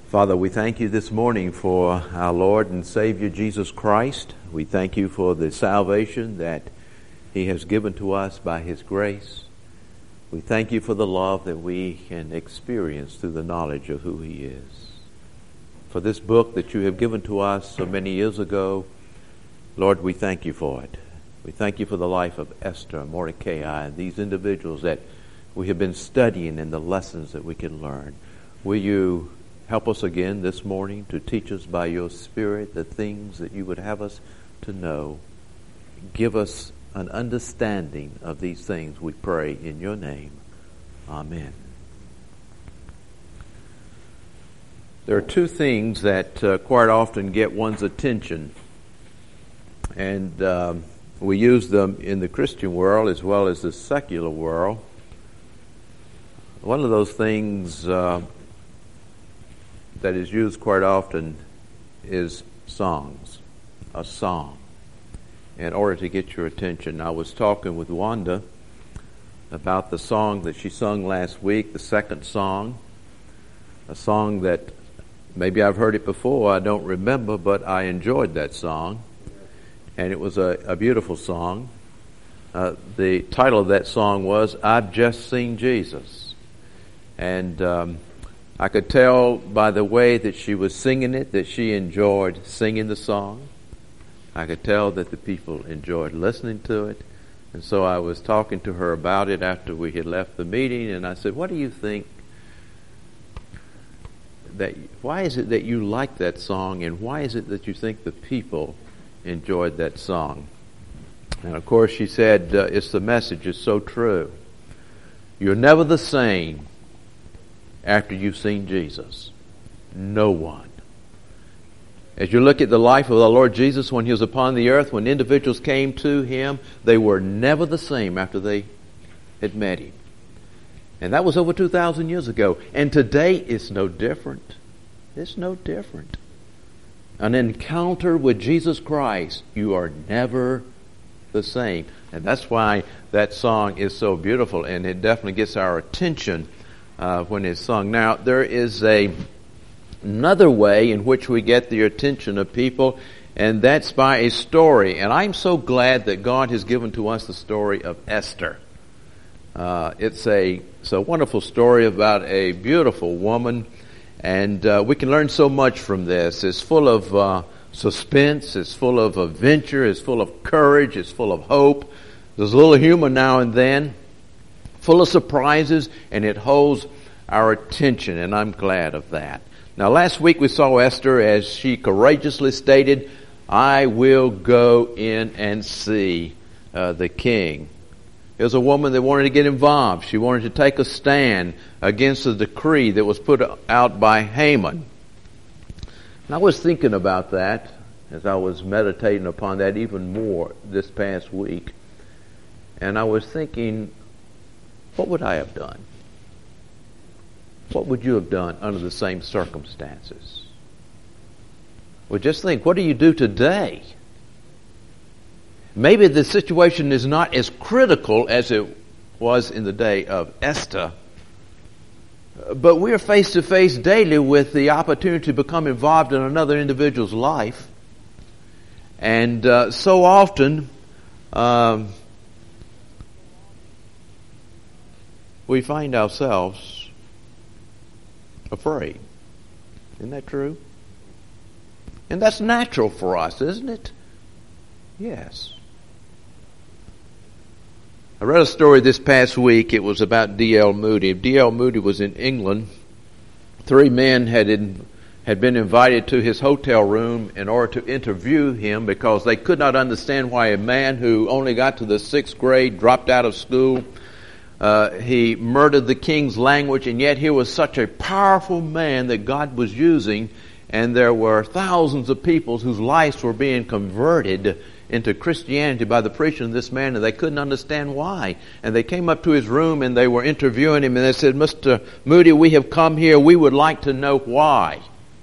Father, we thank you this morning for our Lord and Savior Jesus Christ. We thank you for the salvation that He has given to us by His grace. We thank you for the love that we can experience through the knowledge of who He is. For this book that you have given to us so many years ago, Lord, we thank you for it. We thank you for the life of Esther, Mordecai, and these individuals that we have been studying and the lessons that we can learn. Will you help us again this morning to teach us by your Spirit the things that you would have us to know. Give us an understanding of these things, we pray in your name. Amen. There are two things that quite often get one's attention, and we use them in the Christian world as well as the secular world. One of those things that is used quite often is songs, a song, in order to get your attention. I was talking with Wanda about the song that she sung last week, the second song, a song that maybe I've heard it before, I don't remember, but I enjoyed that song, and it was a beautiful song. The title of that song was, I've Just Seen Jesus. And I could tell by the way that she was singing it that she enjoyed singing the song. I could tell that the people enjoyed listening to it. And so I was talking to her about it after we had left the meeting, and I said, what do you think, why is it that you like that song, and why is it that you think the people enjoyed that song? And of course she said, it's the message is so true. You're never the same after you've seen Jesus. No one. As you look at the life of the Lord Jesus when He was upon the earth, when individuals came to Him, they were never the same after they had met Him. And that was over 2,000 years ago. And today it's no different. It's no different. An encounter with Jesus Christ, you are never the same. And that's why that song is so beautiful, and it definitely gets our attention when it's sung. Now, there is another way in which we get the attention of people, and that's by a story. And I'm so glad that God has given to us the story of Esther. It's a wonderful story about a beautiful woman, and we can learn so much from this. It's full of suspense, it's full of adventure, it's full of courage, it's full of hope. There's a little humor now and then, full of surprises, and it holds our attention, and I'm glad of that. Now, last week we saw Esther as she courageously stated, I will go in and see the king. Here's a woman that wanted to get involved. She wanted to take a stand against the decree that was put out by Haman. And I was thinking about that as I was meditating upon that even more this past week. And I was thinking, what would I have done? What would you have done under the same circumstances? Well, just think, what do you do today? Maybe the situation is not as critical as it was in the day of Esther, but we're face to face daily with the opportunity to become involved in another individual's life. And so often, we find ourselves afraid. Isn't that true? And that's natural for us, isn't it? Yes. I read a story this past week. It was about D.L. Moody. D.L. Moody was in England. 3 men had been invited to his hotel room in order to interview him because they could not understand why a man who only got to the 6th grade, dropped out of school, he murdered the king's language, and yet he was such a powerful man that God was using, and there were thousands of people whose lives were being converted into Christianity by the preaching of this man, and they couldn't understand why. And they came up to his room and they were interviewing him, and they said, Mr. Moody, we have come here. We would like to know why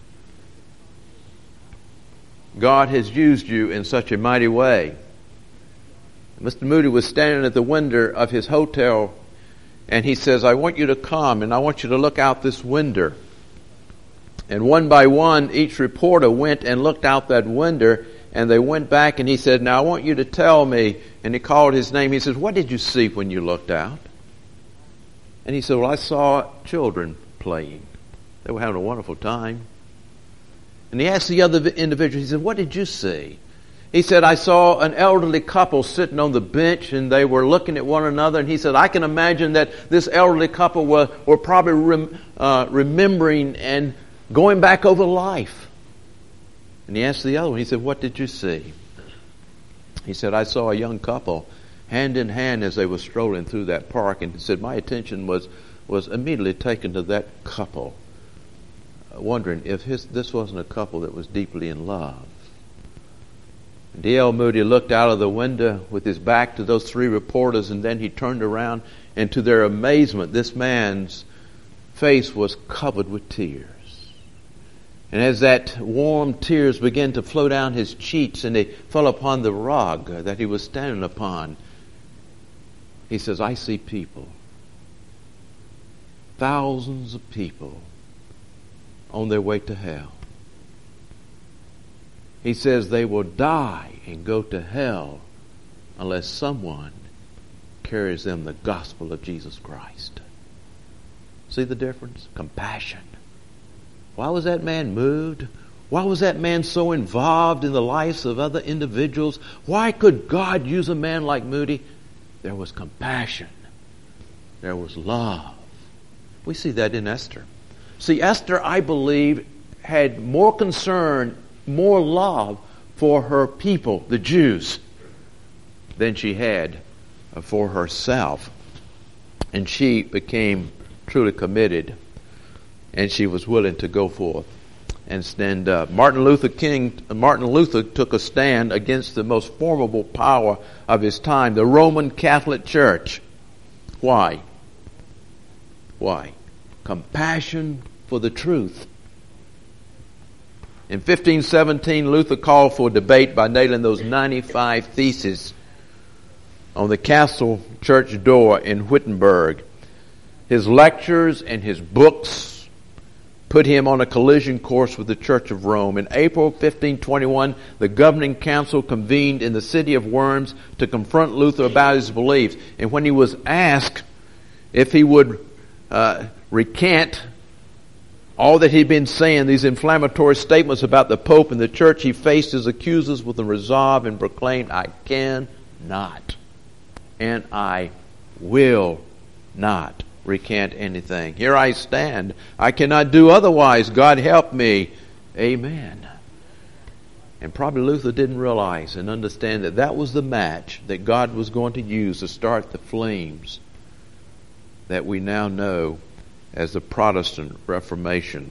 God has used you in such a mighty way. Mr. Moody was standing at the window of his hotel, and he says, I want you to come, and I want you to look out this window. And one by one, each reporter went and looked out that window, and they went back, and he said, now I want you to tell me. And he called his name. He says, what did you see when you looked out? And he said, well, I saw children playing. They were having a wonderful time. And he asked the other individual, he said, what did you see? He said, I saw an elderly couple sitting on the bench, and they were looking at one another. And he said, I can imagine that this elderly couple were probably remembering and going back over life. And he asked the other one, he said, what did you see? He said, I saw a young couple hand in hand as they were strolling through that park. And he said, my attention was immediately taken to that couple, wondering if this wasn't a couple that was deeply in love. D.L. Moody looked out of the window with his back to those three reporters, and then he turned around, and to their amazement, this man's face was covered with tears. And as that warm tears began to flow down his cheeks and they fell upon the rug that he was standing upon, he says, I see people, thousands of people on their way to hell. He says they will die and go to hell unless someone carries them the gospel of Jesus Christ. See the difference? Compassion. Why was that man moved? Why was that man so involved in the lives of other individuals? Why could God use a man like Moody? There was compassion. There was love. We see that in Esther. See, Esther, I believe, had more concern, more love for her people, the Jews, than she had for herself. And she became truly committed, and she was willing to go forth and stand up. Martin Luther took a stand against the most formidable power of his time, the Roman Catholic Church. Why? Why? Compassion for the truth. In 1517, Luther called for a debate by nailing those 95 theses on the castle church door in Wittenberg. His lectures and his books put him on a collision course with the Church of Rome. In April 1521, the governing council convened in the city of Worms to confront Luther about his beliefs. And when he was asked if he would recant all that he'd been saying, these inflammatory statements about the Pope and the Church, he faced his accusers with a resolve and proclaimed, I cannot and I will not recant anything. Here I stand. I cannot do otherwise. God help me. Amen. And probably Luther didn't realize and understand that that was the match that God was going to use to start the flames that we now know as the Protestant Reformation.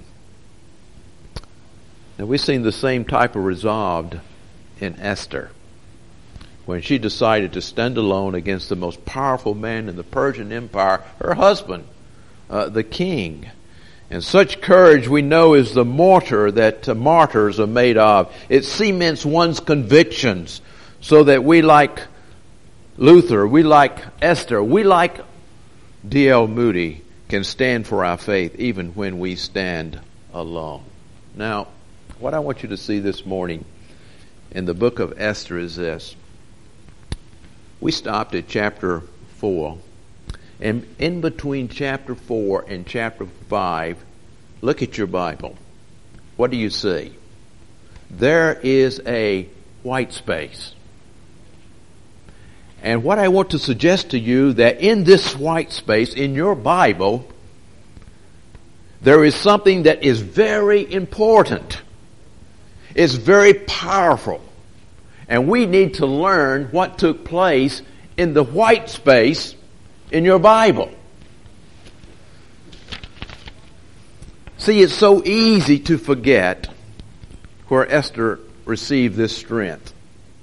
Now we've seen the same type of resolve in Esther, when she decided to stand alone against the most powerful man in the Persian Empire, her husband, the king. And such courage, we know, is the mortar that martyrs are made of. It cements one's convictions so that we, like Luther, we like Esther, we like D.L. Moody, can stand for our faith even when we stand alone. Now, what I want you to see this morning in the book of Esther is this. We stopped at chapter 4. And in between chapter 4 and chapter 5, look at your Bible. What do you see? There is a white space. And what I want to suggest to you, that in this white space, in your Bible, there is something that is very important. It's very powerful. And we need to learn what took place in the white space in your Bible. See, it's so easy to forget where Esther received this strength.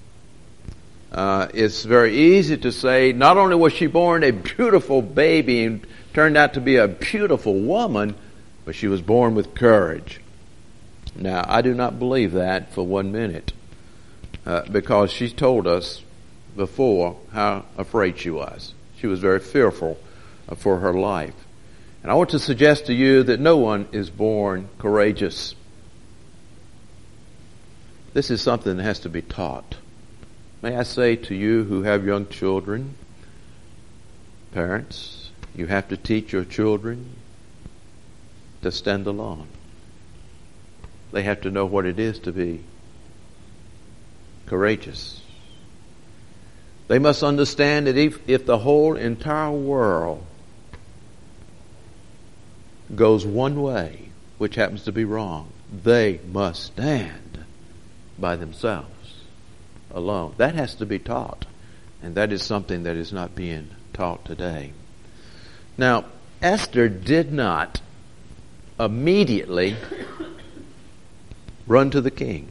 It's very easy to say, not only was she born a beautiful baby and turned out to be a beautiful woman, but she was born with courage. Now, I do not believe that for 1 minute. Because she told us before how afraid she was. She was very fearful for her life. And I want to suggest to you that no one is born courageous. This is something that has to be taught. May I say to you who have young children, parents, you have to teach your children to stand alone. They have to know what it is to be courageous. They must understand that if the whole entire world goes one way, which happens to be wrong, they must stand by themselves alone. That has to be taught, and that is something that is not being taught today. Now, Esther did not immediately run to the king.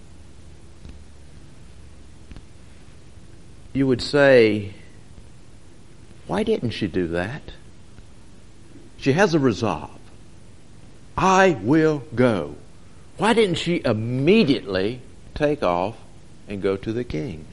You would say, why didn't she do that? She has a resolve. I will go. Why didn't she immediately take off and go to the king?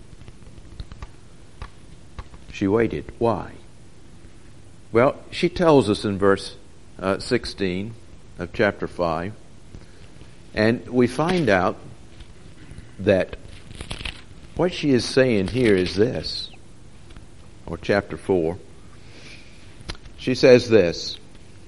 She waited. Why? Well, she tells us in verse 16 of chapter 5, and we find out that what she is saying here is this, or chapter 4. She says this,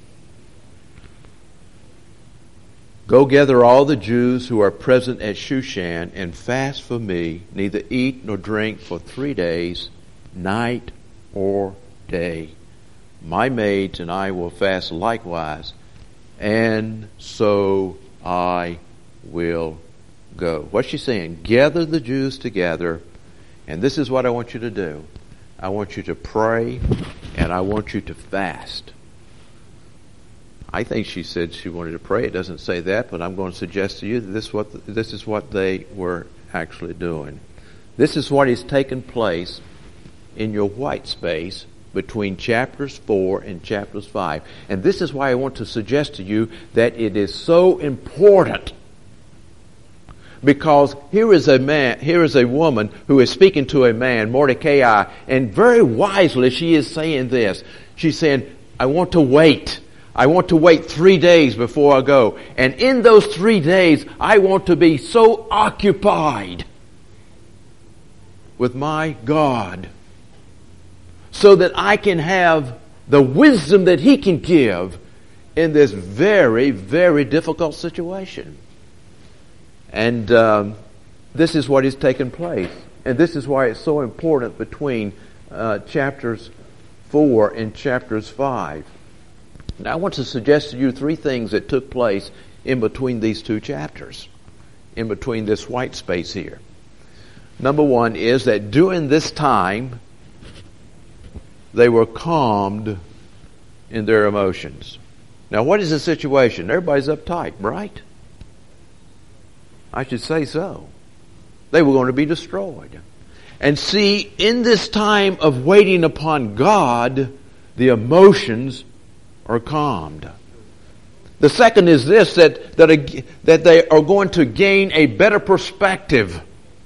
"Go gather all the Jews who are present at Shushan and fast for me, neither eat nor drink for 3 days, night or day. My maids and I will fast likewise, and so I will go." What's she saying? Gather the Jews together, and this is what I want you to do. I want you to pray, and I want you to fast. I think she said she wanted to pray. It doesn't say that, but I'm going to suggest to you that this is what they were actually doing. This is what is taking place in your white space between chapters 4 and chapters 5. And this is why I want to suggest to you that it is so important. Because here is a woman who is speaking to a man, Mordecai, and very wisely she is saying this. She's saying, I want to wait. I want to wait 3 days before I go. And in those 3 days, I want to be so occupied with my God so that I can have the wisdom that He can give in this very, very difficult situation. And this is what is taking place. And this is why it's so important between chapters 4 and chapters 5. Now I want to suggest to you 3 things that took place in between these 2 chapters, in between this white space here. Number 1 is that during this time, they were calmed in their emotions. Now what is the situation? Everybody's uptight, right? I should say so. They were going to be destroyed. And see, in this time of waiting upon God, the emotions are calmed. The second is this, that they are going to gain a better perspective.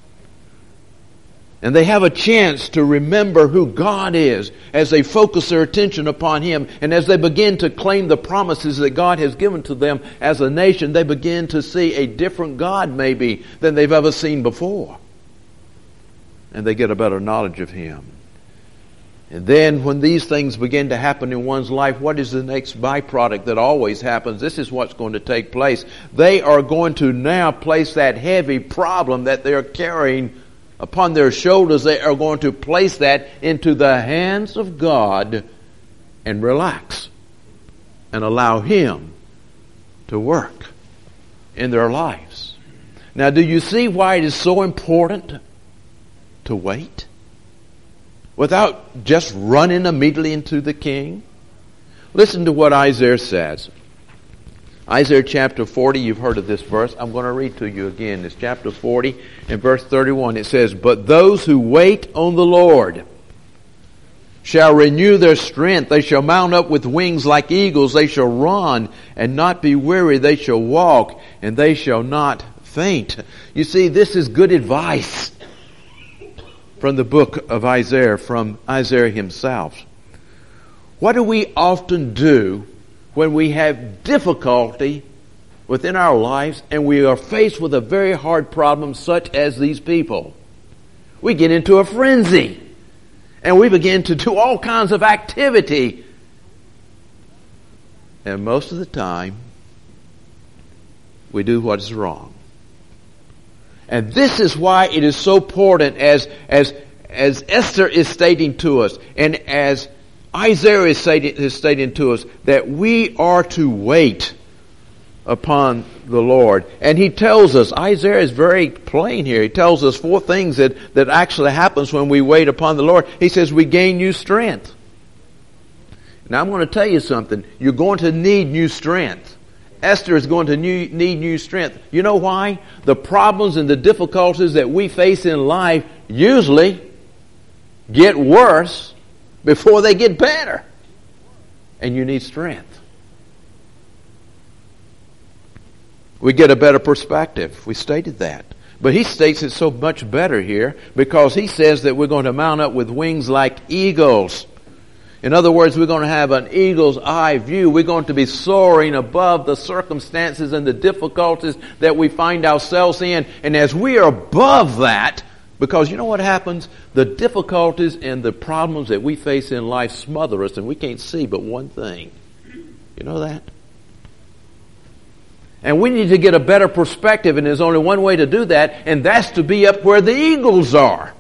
And they have a chance to remember who God is as they focus their attention upon Him. And as they begin to claim the promises that God has given to them as a nation, they begin to see a different God maybe than they've ever seen before. And they get a better knowledge of Him. And then when these things begin to happen in one's life, what is the next byproduct that always happens? This is what's going to take place. They are going to now place that heavy problem that they're carrying upon their shoulders. They are going to place that into the hands of God and relax and allow Him to work in their lives. Now, do you see why it is so important to wait without just running immediately into the king? Listen to what Isaiah says. Isaiah chapter 40, you've heard of this verse. I'm going to read to you again. It's chapter 40 and verse 31. It says, "But those who wait on the Lord shall renew their strength. They shall mount up with wings like eagles. They shall run and not be weary. They shall walk and they shall not faint." You see, this is good advice from the book of Isaiah, from Isaiah himself. What do we often do when we have difficulty within our lives and we are faced with a very hard problem such as these people? We get into a frenzy and we begin to do all kinds of activity. And most of the time, we do what is wrong. And this is why it is so important, as Esther is stating to us, and as Isaiah is stating to us, that we are to wait upon the Lord. And he tells us, Isaiah is very plain here. He tells us 4 things that actually happens when we wait upon the Lord. He says we gain new strength. Now I'm going to tell you something. You're going to need new strength. Esther is going to need new strength. You know why? The problems and the difficulties that we face in life usually get worse before they get better. And you need strength. We get a better perspective. We stated that. But he states it so much better here because he says that we're going to mount up with wings like eagles. In other words, we're going to have an eagle's eye view. We're going to be soaring above the circumstances and the difficulties that we find ourselves in. And as we are above that, because you know what happens? The difficulties and the problems that we face in life smother us and we can't see but one thing. You know that? And we need to get a better perspective, and there's only one way to do that, and that's to be up where the eagles are.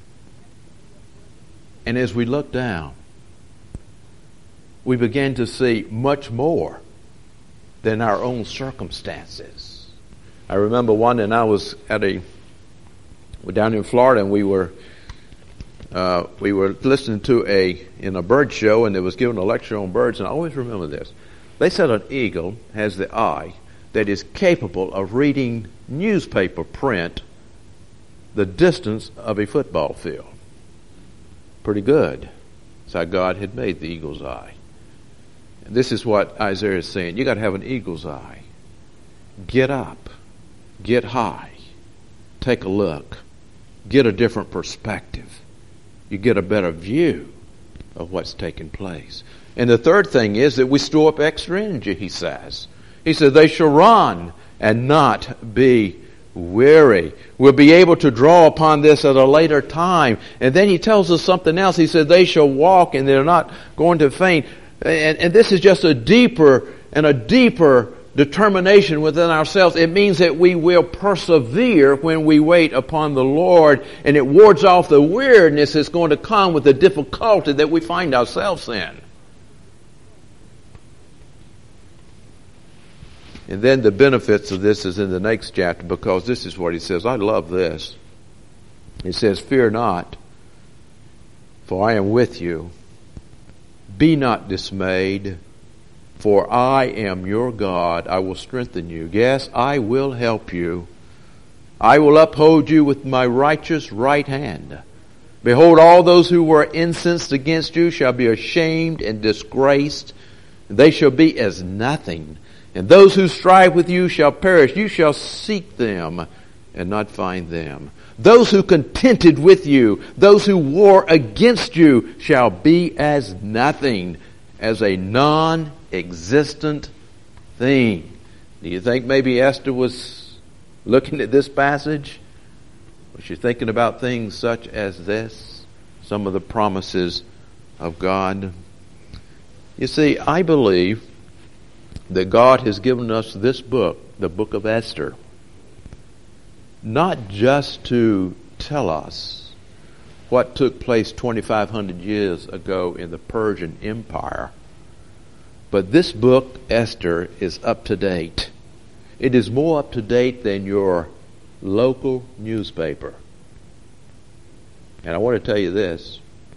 And as we look down, we begin to see much more than our own circumstances. I remember one, and I was down in Florida, and we were listening to in a bird show, and they was giving a lecture on birds, and I always remember this. They said an eagle has the eye that is capable of reading newspaper print the distance of a football field. Pretty good. That's how God had made the eagle's eye. And this is what Isaiah is saying. You got to have an eagle's eye. Get up. Get high. Take a look. Get a different perspective. You get a better view of what's taking place. And the third thing is that we store up extra energy, he says. He said, they shall run and not be weary. We'll be able to draw upon this at a later time. And then he tells us something else. He said, they shall walk and they're not going to faint. And this is just a deeper determination within ourselves. It means that we will persevere when we wait upon the Lord, and it wards off the weariness that's going to come with the difficulty that we find ourselves in. And then the benefits of this is in the next chapter, because this is what he says. I love this. He says, fear not, for I am with you. Be not dismayed, for I am your God. I will strengthen you. Yes, I will help you. I will uphold you with my righteous right hand. Behold, all those who were incensed against you shall be ashamed and disgraced. They shall be as nothing. And those who strive with you shall perish. You shall seek them and not find them. Those who contended with you, those who war against you, shall be as nothing, as a non-existent thing. Do you think maybe Esther was looking at this passage? Was she thinking about things such as this? Some of the promises of God? You see, I believe that God has given us this book, the book of Esther, not just to tell us what took place 2,500 years ago in the Persian Empire, but this book, Esther, is up to date. It is more up to date than your local newspaper. And I want to tell you this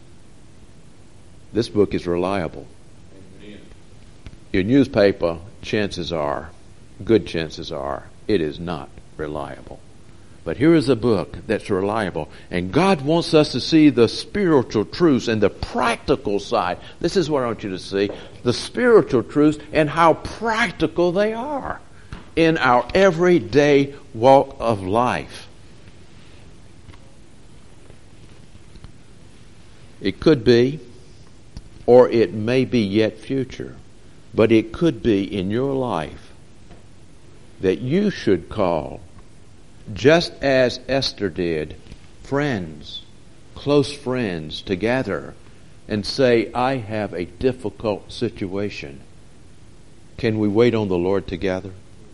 book is reliable. Your newspaper, good chances are, it is not reliable. But here is a book that's reliable. And God wants us to see the spiritual truths and the practical side. This is what I want you to see. The spiritual truths and how practical they are in our everyday walk of life. It could be or it may be yet future, but it could be in your life that you should call, just as Esther did, friends, close friends together and say, I have a difficult situation. Can we wait on the Lord together?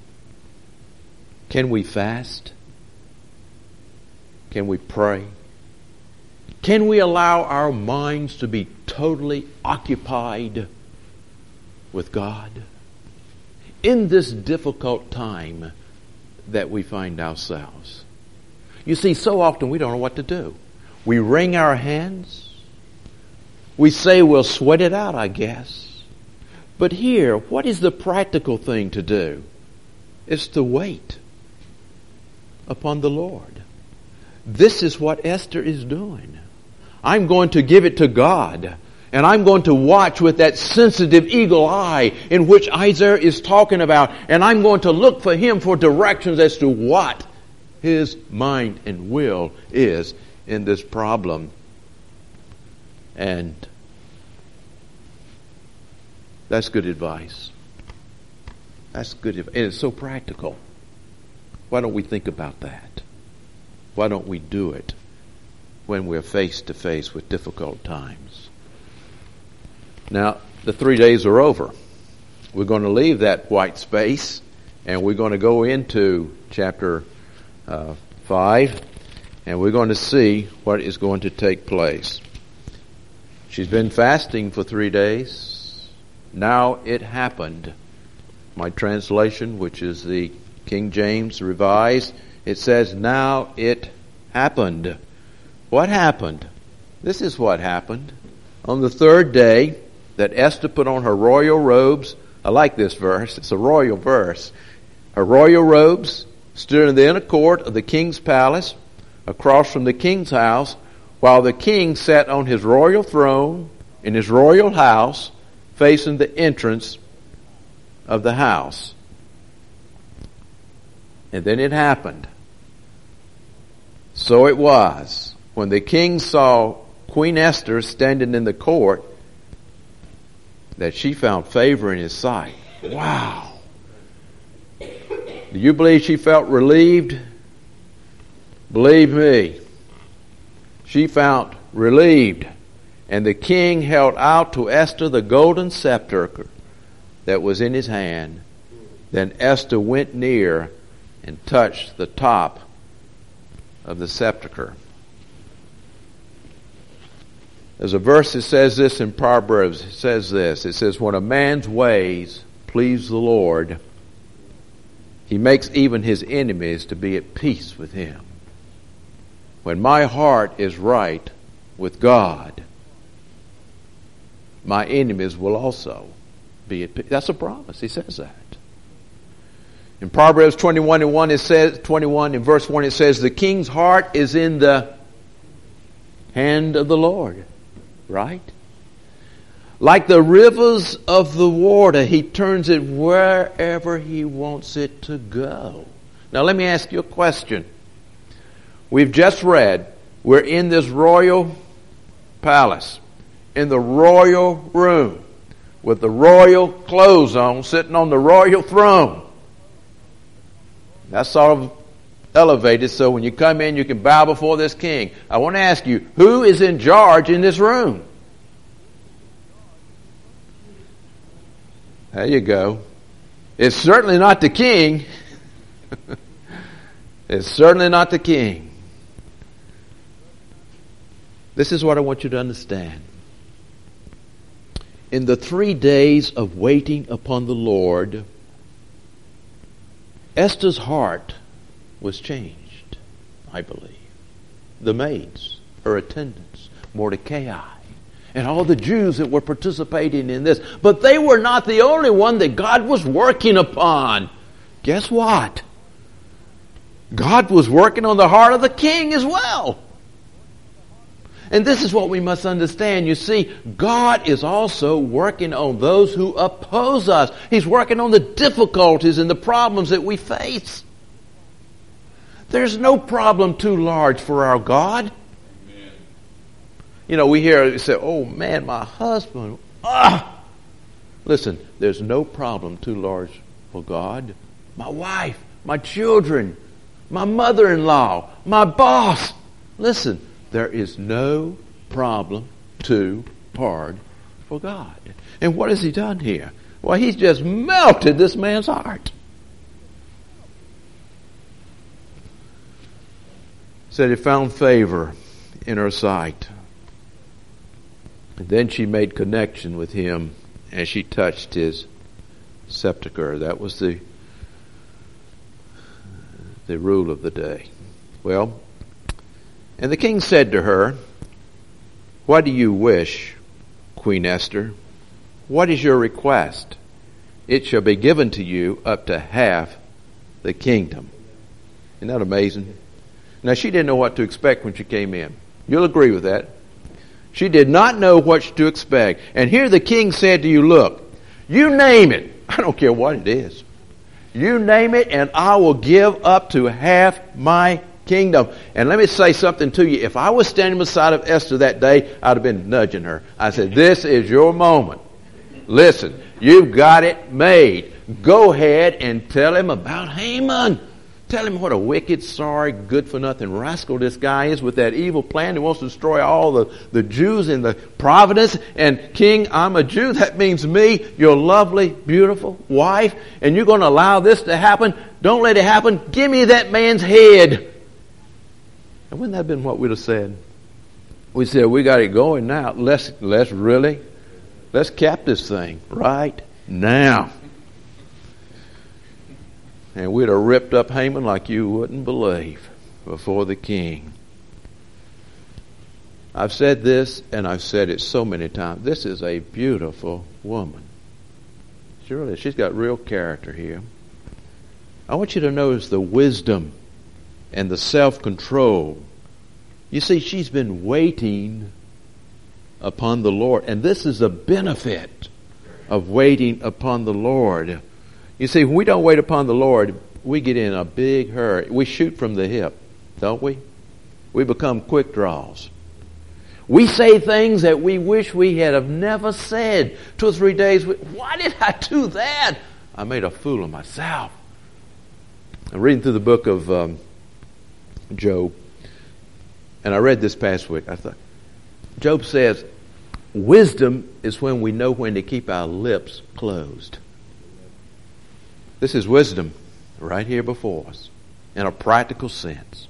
Can we fast? Can we pray? Can we allow our minds to be totally occupied with God in this difficult time that we find ourselves? You see, so often we don't know what to do. We wring our hands. We say we'll sweat it out, I guess. But here, what is the practical thing to do? It's to wait upon the Lord. This is what Esther is doing. I'm going to give it to God. And I'm going to watch with that sensitive eagle eye in which Isaiah is talking about. And I'm going to look for him for directions as to what his mind and will is in this problem. And that's good advice. That's good advice. And it's so practical. Why don't we think about that? Why don't we do it when we're face to face with difficult times? Now, the 3 days are over. We're going to leave that white space and we're going to go into chapter 5 and we're going to see what is going to take place. She's been fasting for 3 days. Now it happened. My translation, which is the King James Revised, it says, now it happened. What happened? This is what happened. On the third day that Esther put on her royal robes, I like this verse, it's a royal verse. Her royal robes stood in the inner court of the king's palace, across from the king's house, while the king sat on his royal throne in his royal house, facing the entrance of the house. And then it happened. So it was, when the king saw Queen Esther standing in the court, that she found favor in his sight. Wow. Do you believe she felt relieved? Believe me, she felt relieved. And the king held out to Esther the golden scepter that was in his hand. Then Esther went near and touched the top of the scepter. There's a verse that says this in Proverbs. It says this. It says, when a man's ways please the Lord, he makes even his enemies to be at peace with him. When my heart is right with God, my enemies will also be at peace. That's a promise. He says that. In Proverbs 21 and 1, it says, 21 in verse 1, it says, the king's heart is in the hand of the Lord. Right? Like the rivers of the water, he turns it wherever he wants it to go. Now let me ask you a question. We've just read, we're in this royal palace, in the royal room, with the royal clothes on, sitting on the royal throne. That's sort of elevated, so when you come in, you can bow before this king. I want to ask you, who is in charge in this room? There you go. It's certainly not the king. It's certainly not the king. This is what I want you to understand. In the 3 days of waiting upon the Lord, Esther's heart was changed, I believe. The maids, her attendants, Mordecai, and all the Jews that were participating in this. But they were not the only one that God was working upon. Guess what? God was working on the heart of the king as well. And this is what we must understand. You see, God is also working on those who oppose us. He's working on the difficulties and the problems that we face. There's no problem too large for our God. Amen. we hear it say, oh man, my husband. Listen, there's no problem too large for God. My wife, my children, my mother-in-law, my boss. Listen, there is no problem too hard for God. And what has he done here? Well, he's just melted this man's heart. Said he found favor in her sight. And then she made connection with him as she touched his sepulchre. That was the rule of the day. Well, and the king said to her, what do you wish, Queen Esther? What is your request? It shall be given to you up to half the kingdom. Isn't that amazing? Now, she didn't know what to expect when she came in. You'll agree with that. She did not know what to expect. And here the king said to you, look, you name it. I don't care what it is. You name it and I will give up to half my kingdom. And let me say something to you. If I was standing beside of Esther that day, I'd have been nudging her. I said, this is your moment. Listen, you've got it made. Go ahead and tell him about Haman. Tell him what a wicked, sorry, good-for-nothing rascal this guy is with that evil plan. He wants to destroy all the Jews in the province. And King, I'm a Jew. That means me, your lovely, beautiful wife. And you're going to allow this to happen? Don't let it happen. Give me that man's head. And wouldn't that have been what we'd have said? We said, we got it going now. Let's cap this thing right now. And we'd have ripped up Haman like you wouldn't believe before the king. I've said this, and I've said it so many times. This is a beautiful woman. She really is. She's got real character here. I want you to notice the wisdom and the self-control. You see, she's been waiting upon the Lord. And this is a benefit of waiting upon the Lord. You see, when we don't wait upon the Lord, we get in a big hurry. We shoot from the hip, don't we? We become quick draws. We say things that we wish we had have never said. 2 or 3 days, why did I do that? I made a fool of myself. I'm reading through the book of Job, and I read this past week. I thought, Job says, wisdom is when we know when to keep our lips closed. This is wisdom right here before us in a practical sense.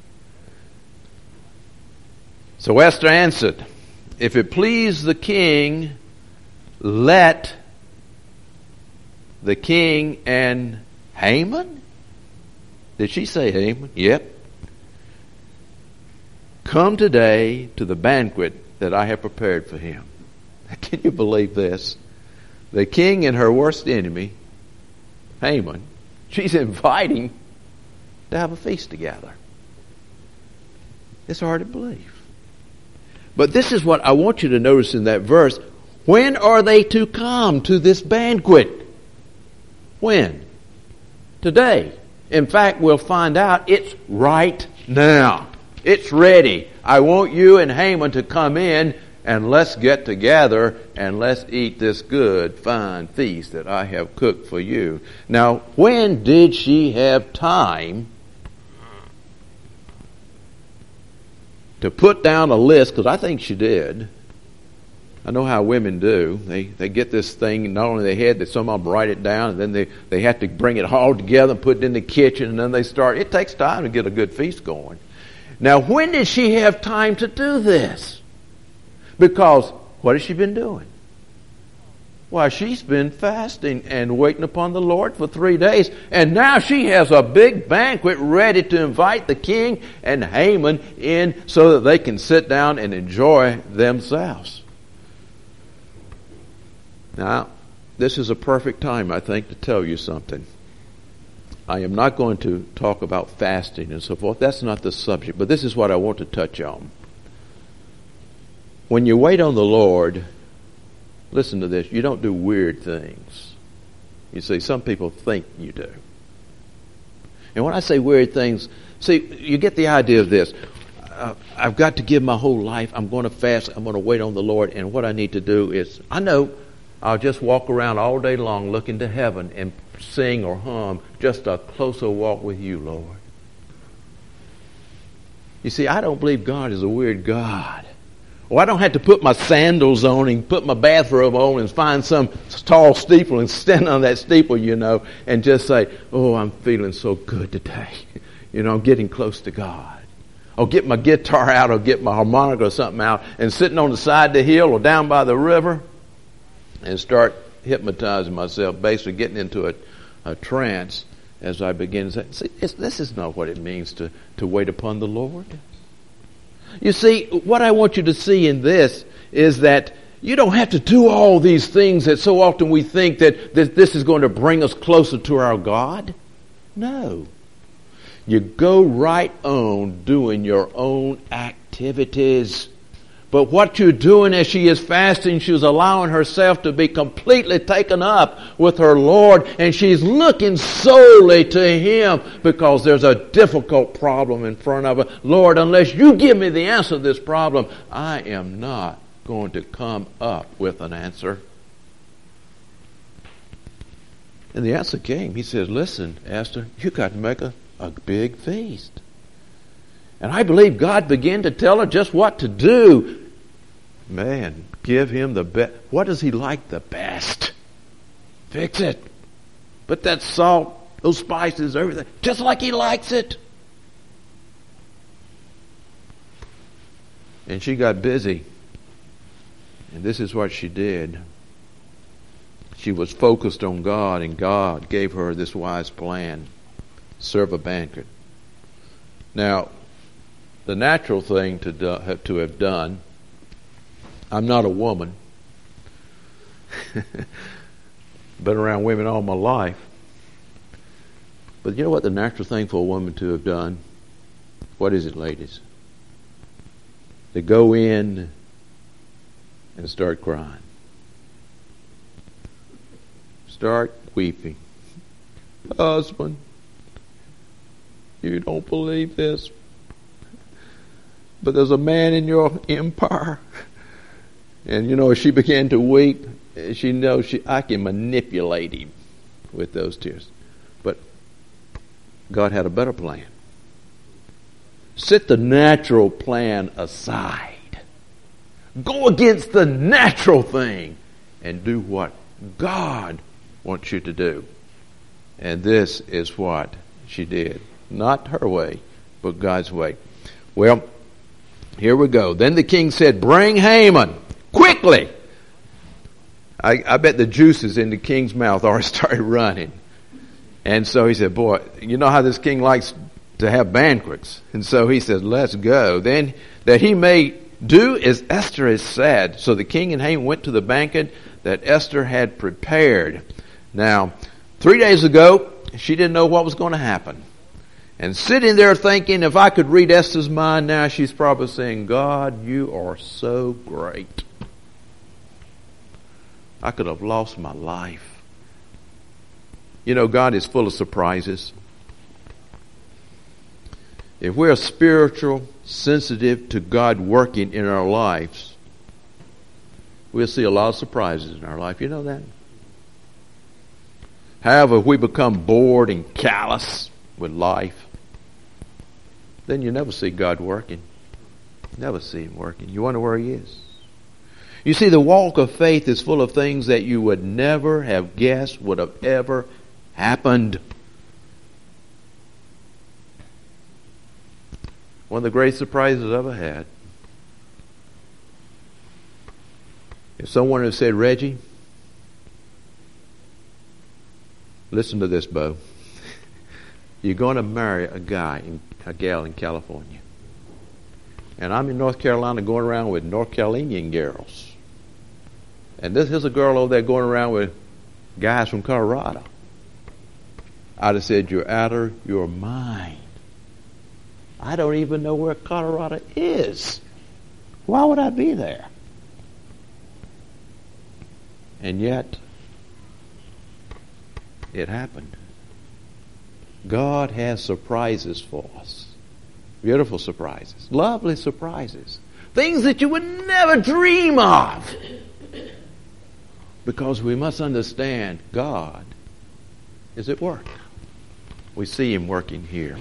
So Esther answered, if it please the king, let the king and Haman? Did she say Haman? Yep. Come today to the banquet that I have prepared for him. Can you believe this? The king and her worst enemy, Haman, she's inviting to have a feast together. It's hard to believe. But this is what I want you to notice in that verse. When are they to come to this banquet? When? Today. In fact, we'll find out it's right now. It's ready. I want you and Haman to come in and let's get together and let's eat this good, fine feast that I have cooked for you. Now, when did she have time to put down a list? Because I think she did. I know how women do. They get this thing not only in their head, that some of them write it down, and then they have to bring it all together and put it in the kitchen, and then they start. It takes time to get a good feast going. Now, when did she have time to do this? Because what has she been doing? Why, she's been fasting and waiting upon the Lord for 3 days. And now she has a big banquet ready to invite the king and Haman in so that they can sit down and enjoy themselves. Now, this is a perfect time, I think, to tell you something. I am not going to talk about fasting and so forth. That's not the subject. But this is what I want to touch on. When you wait on the Lord, listen to this, you don't do weird things. You see, some people think you do. And when I say weird things, see, you get the idea of this. I've got to give my whole life. I'm going to fast. I'm going to wait on the Lord. And what I need to do is, I know I'll just walk around all day long looking to heaven and sing or hum just a closer walk with you, Lord. You see, I don't believe God is a weird God. Well, I don't have to put my sandals on and put my bathrobe on and find some tall steeple and stand on that steeple, and just say, oh, I'm feeling so good today. I'm getting close to God. Or get my guitar out or get my harmonica or something out and sitting on the side of the hill or down by the river and start hypnotizing myself, basically getting into a trance as I begin to say, see, this is not what it means to wait upon the Lord. You see, what I want you to see in this is that you don't have to do all these things that so often we think that this is going to bring us closer to our God. No. You go right on doing your own activities. But what you're doing as she is fasting, she's allowing herself to be completely taken up with her Lord, and she's looking solely to Him because there's a difficult problem in front of her. Lord, unless you give me the answer to this problem, I am not going to come up with an answer. And the answer came. He says, listen, Esther, you got to make a big feast. And I believe God began to tell her just what to do. Man, give Him the best. What does He like the best? Fix it. Put that salt, those spices, everything, just like He likes it. And she got busy. And this is what she did. She was focused on God, and God gave her this wise plan. Serve a banquet. Now, the natural thing to have done, I'm not a woman. Been around women all my life. But you know what the natural thing for a woman to have done? What is it, ladies? To go in and start crying. Start weeping. Husband, you don't believe this, but there's a man in your empire. And as she began to weep, she knows I can manipulate him with those tears. But God had a better plan. Set the natural plan aside. Go against the natural thing and do what God wants you to do. And this is what she did. Not her way, but God's way. Well, here we go. Then the king said, bring Haman quickly. I bet the juices in the king's mouth already started running. And so he said, boy, you know how this king likes to have banquets. And so he said, let's go. Then that he may do as Esther has said. So the king and Haman went to the banquet that Esther had prepared. Now, 3 days ago, she didn't know what was going to happen. And sitting there thinking, if I could read Esther's mind now, she's probably saying, God, you are so great. I could have lost my life. God is full of surprises. If we're spiritual, sensitive to God working in our lives, we'll see a lot of surprises in our life. You know that? However, if we become bored and callous with life, then you never see God working. Never see Him working. You wonder where He is. You see, the walk of faith is full of things that you would never have guessed would have ever happened. One of the great surprises I've ever had, if someone had said, Reggie, listen to this, Bo. You're going to marry a gal in California. And I'm in North Carolina going around with North Carolinian girls. And here's a girl over there going around with guys from Colorado. I'd have said, you're out of your mind. I don't even know where Colorado is. Why would I be there? And yet, it happened. God has surprises for us. Beautiful surprises. Lovely surprises. Things that you would never dream of. Because we must understand God is at work. We see Him working here.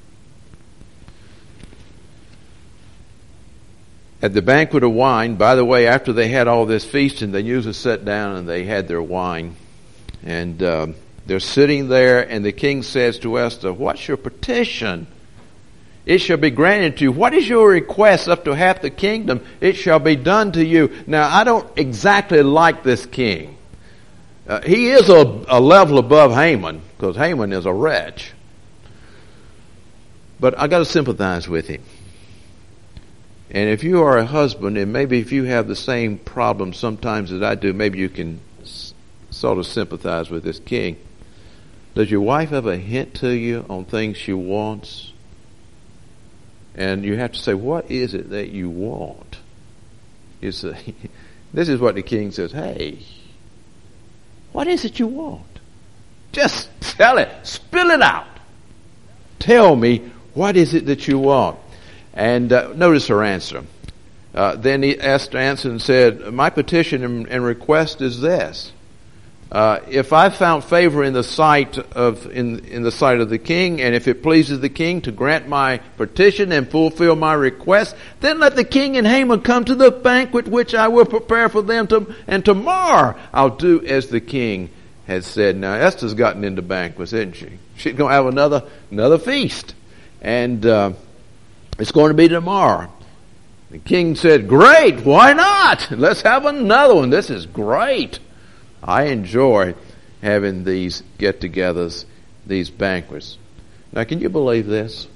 At the banquet of wine, by the way, after they had all this feasting, they usually sat down and they had their wine. And they're sitting there, and the king says to Esther, "What's your petition? It shall be granted to you. What is your request? Up to half the kingdom, it shall be done to you." Now, I don't exactly like this king. He is a level above Haman, because Haman is a wretch. But I got to sympathize with him. And if you are a husband, and maybe if you have the same problem sometimes as I do, maybe you can sort of sympathize with this king. Does your wife ever hint to you on things she wants? And you have to say, what is it that you want? You say, this is what the king says, "Hey, what is it you want? Just tell it. Spill it out. Tell me, what is it that you want?" And notice her answer. Then Esther answered and said, "My petition and request is this. If I found favor in the sight of the king, and if it pleases the king to grant my petition and fulfill my request, then let the king and Haman come to the banquet which I will prepare for them, and tomorrow I'll do as the king has said." Now Esther's gotten into banquets, isn't she? She's going to have another feast, and it's going to be tomorrow. The king said, "Great, why not? Let's have another one. This is great. I enjoy having these get-togethers, these banquets." Now, can you believe this?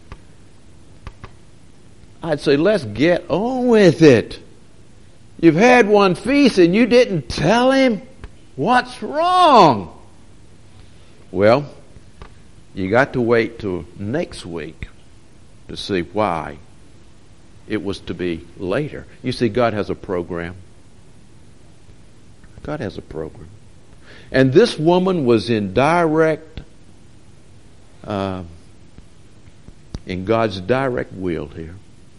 I'd say, let's get on with it. You've had one feast and you didn't tell him? What's wrong? Well, you got to wait till next week to see why it was to be later. You see, God has a program. God has a program. And this woman was in God's direct will here.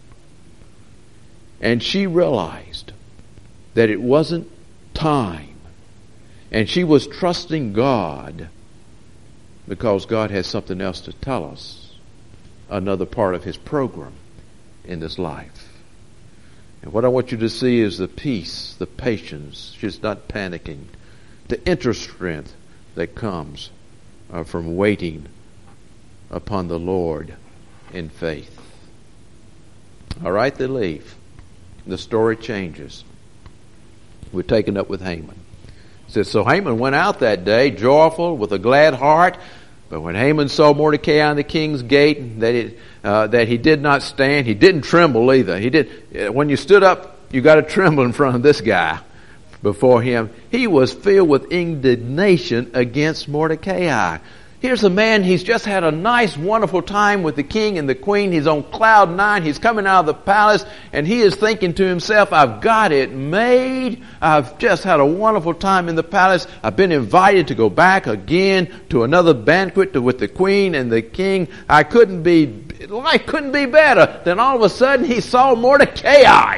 And she realized that it wasn't time. And she was trusting God because God has something else to tell us, another part of His program in this life. And what I want you to see is the peace, the patience. She's not panicking. The inner strength that comes from waiting upon the Lord in faith. All right, they leave. The story changes. We're taken up with Haman. It says, "So Haman went out that day, joyful, with a glad heart. But when Haman saw Mordecai on the king's gate, that he did not stand, he didn't tremble either." When you stood up, you got to tremble in front of this guy before him. He was filled with indignation against Mordecai. Here's a man, he's just had a nice, wonderful time with the king and the queen. He's on cloud 9. He's coming out of the palace, and he is thinking to himself, "I've got it made. I've just had a wonderful time in the palace. I've been invited to go back again to another banquet with the queen and the king. Life couldn't be better." Then all of a sudden, he saw Mordecai.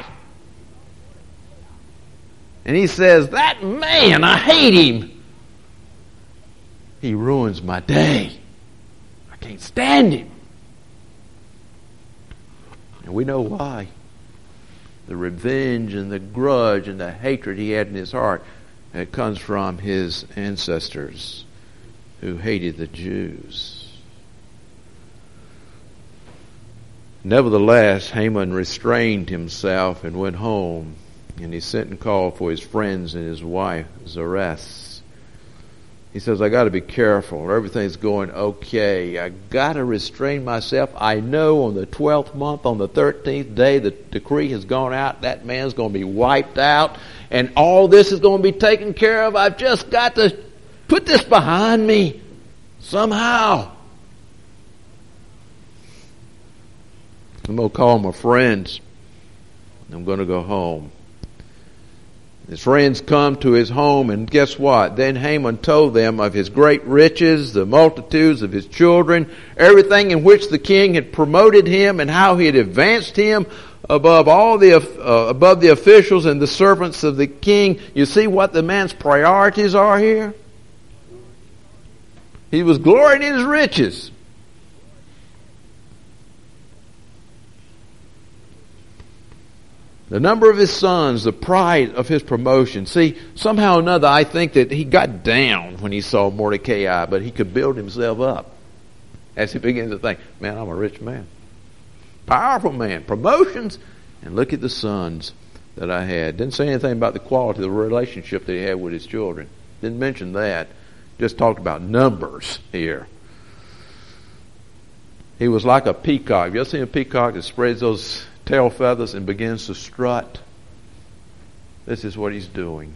And he says, "That man, I hate him. He ruins my day. I can't stand him." And we know why. The revenge and the grudge and the hatred he had in his heart, it comes from his ancestors who hated the Jews. Nevertheless, Haman restrained himself and went home, and he sent and called for his friends and his wife, Zeresh. He says, "I got to be careful. Everything's going okay. I got to restrain myself. I know on the 12th month, on the 13th day, the decree has gone out. That man's going to be wiped out, and all this is going to be taken care of. I've just got to put this behind me somehow. I'm going to call my friends. I'm going to go home." His friends come to his home, and guess what? Then Haman told them of his great riches, the multitudes of his children, everything in which the king had promoted him, and how he had advanced him above the officials and the servants of the king. You see what the man's priorities are here? He was glorying in his riches. The number of his sons, the pride of his promotion. See, somehow or another, I think that he got down when he saw Mordecai, but he could build himself up as he begins to think, man, I'm a rich man. Powerful man. Promotions. And look at the sons that I had. Didn't say anything about the quality of the relationship that he had with his children. Didn't mention that. Just talked about numbers here. He was like a peacock. You ever seen a peacock that spreads those tail feathers and begins to strut? This is what he's doing.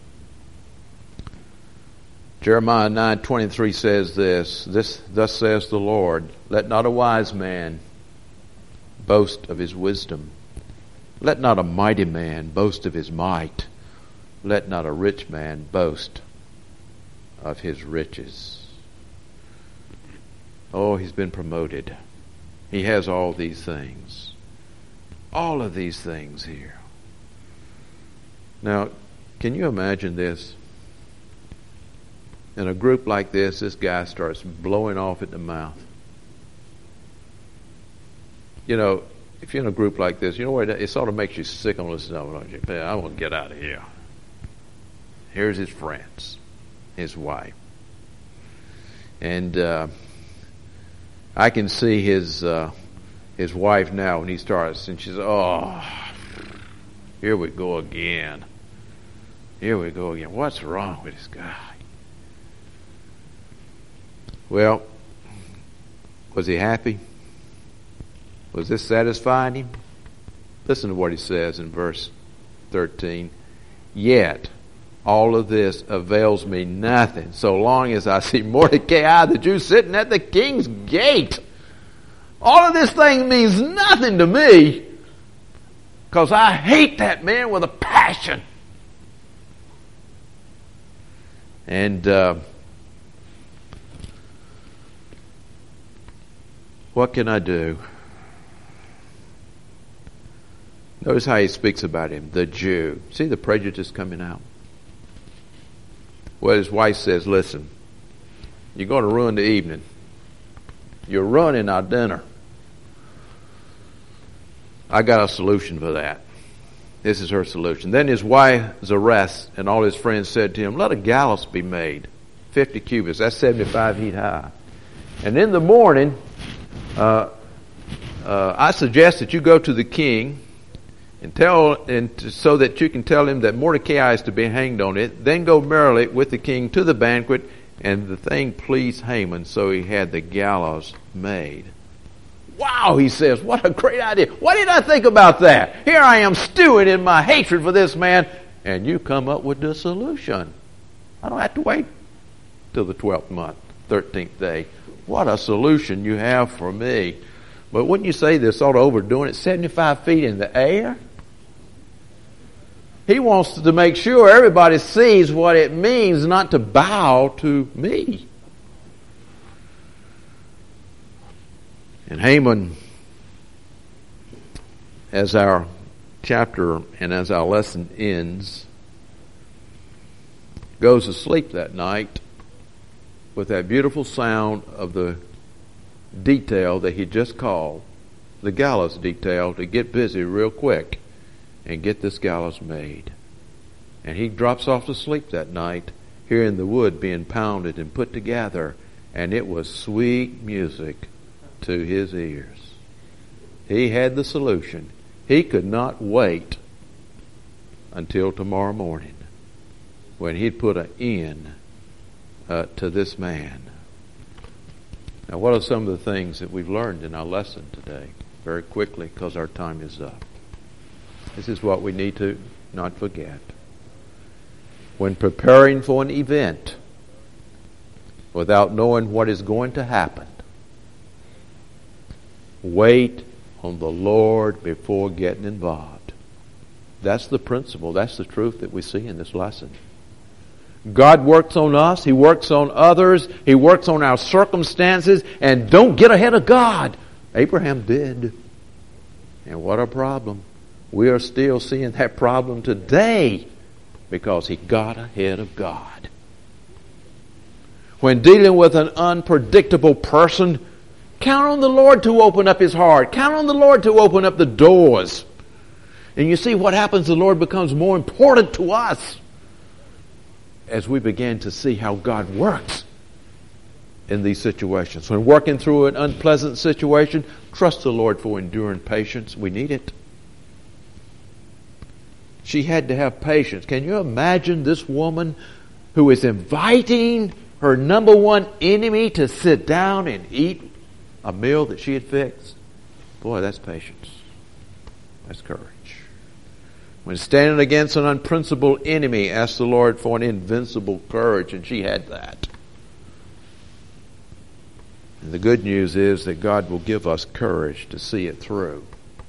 Jeremiah 9:23 says this, thus says the Lord, let not a wise man boast of his wisdom. Let not a mighty man boast of his might. Let not a rich man boast of his riches. Oh, he's been promoted. He has all these things. All of these things here. Now, can you imagine this? In a group like this guy starts blowing off at the mouth. You know, if you're in a group like this, you know what? It sort of makes you sick on this stuff, don't you? I want to get out of here. Here's his friends, his wife. And I can see his wife now when he starts, and she says, oh, here we go again. Here we go again. What's wrong with this guy? Well, was he happy? Was this satisfying him? Listen to what he says in verse 13. Yet all of this avails me nothing so long as I see Mordecai the Jew sitting at the king's gate. All of this thing means nothing to me because I hate that man with a passion. And what can I do? Notice how he speaks about him, the Jew. See the prejudice coming out? Well, his wife says, listen, you're going to ruin the evening. You're ruining our dinner. I got a solution for that. This is her solution. Then his wife Zeresh and all his friends said to him, let a gallows be made, 50 cubits. That's 75 feet high. And in the morning, I suggest that you go to the king so that you can tell him that Mordecai is to be hanged on it. Then go merrily with the king to the banquet. And the thing pleased Haman, so he had the gallows made. Wow, he says, what a great idea. Why did I think about that? Here I am stewing in my hatred for this man, and you come up with the solution. I don't have to wait till the 12th month, 13th day. What a solution you have for me. But wouldn't you say they're sort of overdoing it? 75 feet in the air? He wants to make sure everybody sees what it means not to bow to me. And Haman, as our chapter and as our lesson ends, goes to sleep that night with that beautiful sound of the detail that he just called, the gallows detail, to get busy real quick and get this gallows made. And he drops off to sleep that night, hearing the wood being pounded and put together, and it was sweet music to his ears. He had the solution. He could not wait until tomorrow morning when he'd put an end to this man. Now, what are some of the things that we've learned in our lesson today? Very quickly, because our time is up. This is what we need to not forget. When preparing for an event, without knowing what is going to happen, wait on the Lord before getting involved. That's the principle. That's the truth that we see in this lesson. God works on us. He works on others. He works on our circumstances. And don't get ahead of God. Abraham did. And what a problem. We are still seeing that problem today because he got ahead of God. When dealing with an unpredictable person, count on the Lord to open up his heart. Count on the Lord to open up the doors. And you see what happens, the Lord becomes more important to us as we begin to see how God works in these situations. When working through an unpleasant situation, trust the Lord for enduring patience. We need it. She had to have patience. Can you imagine this woman who is inviting her number one enemy to sit down and eat a meal that she had fixed? Boy, that's patience. That's courage. When standing against an unprincipled enemy, ask the Lord for an invincible courage, and she had that. And the good news is that God will give us courage to see it through.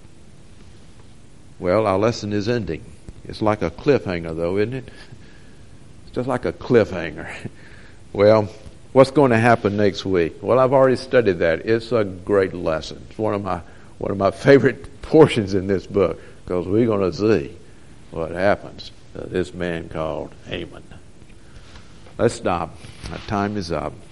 Well, our lesson is ending. It's like a cliffhanger, though, isn't it? It's just like a cliffhanger. Well, what's going to happen next week? Well, I've already studied that. It's a great lesson. It's one of my favorite portions in this book, because we're going to see what happens to this man called Haman. Let's stop. Our time is up.